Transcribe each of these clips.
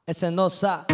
Essa é nossa.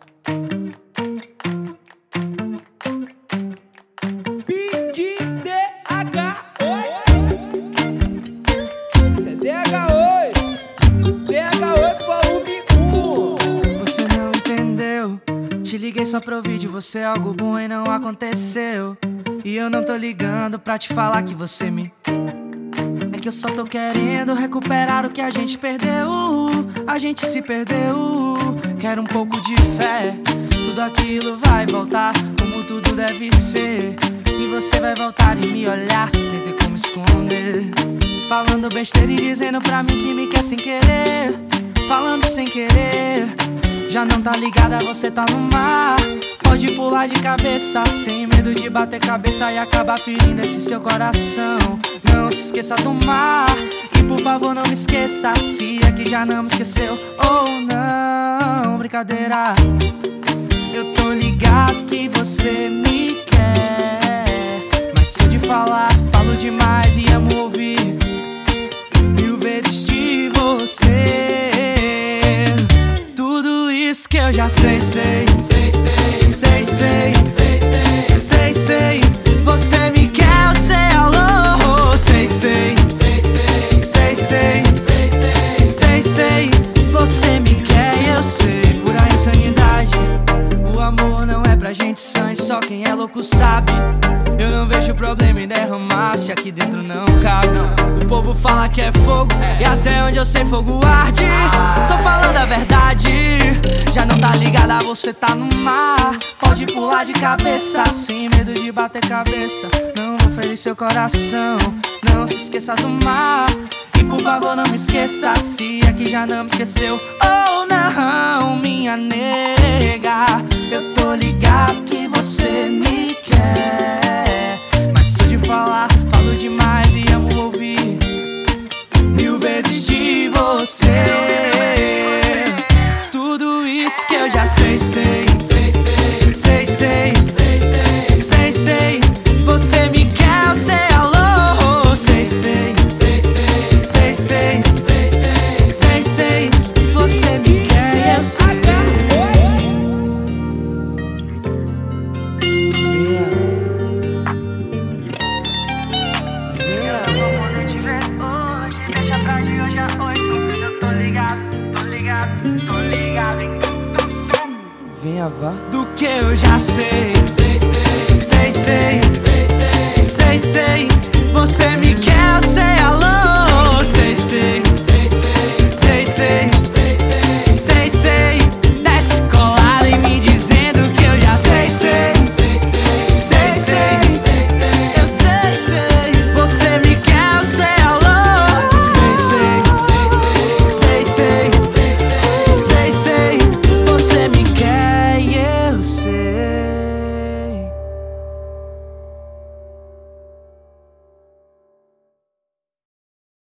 Big DH, oi. Esse é DH, oi. DH, volume 1. Você não entendeu. Te liguei só pra ouvir de você algo bom e não aconteceu. E eu não tô ligando pra te falar que você me... É que eu só tô querendo recuperar o que a gente perdeu. A gente se perdeu. Quero um pouco de fé. Tudo aquilo vai voltar como tudo deve ser. E você vai voltar e me olhar sem ter como esconder. Falando besteira e dizendo pra mim que me quer sem querer. Falando sem querer. Já não tá ligada, você tá no mar. Pode pular de cabeça sem medo de bater cabeça e acabar ferindo esse seu coração. Não se esqueça do mar. E por favor não me esqueça, se é que já não me esqueceu ou não. Brincadeira. Eu tô ligado que você me quer, mas sou de falar, falo demais e amo ouvir 1000 vezes de você. Tudo isso que eu já sei. Você me quer, eu sei, alô. Sei. Você me quer e eu sei, pura insanidade. O amor não é pra gente sã e só quem é louco sabe. Eu não vejo problema em derramar se aqui dentro não cabe. O povo fala que é fogo e até onde eu sei fogo arde. Tô falando a verdade. Já não tá ligada, você tá no mar. Pode pular de cabeça sem medo de bater cabeça. Não vou ferir seu coração. Não se esqueça do mar. E por favor não me esqueça, se é que já não me esqueceu ou não, minha nega. Eu tô ligado que você me quer, mas sou de falar, falo demais e amo ouvir 1000 vezes de você. Tudo isso que eu já sei. Você me quer, eu sei, alô. Sei. Você me quer e eu sei. Vinha. Vou poder te ver hoje. Deixa pra de hoje a 8. Eu tô ligado em tudo. Venha, vá. Do que eu já sei. Sei. Você me quer, eu sei, alô. Sei.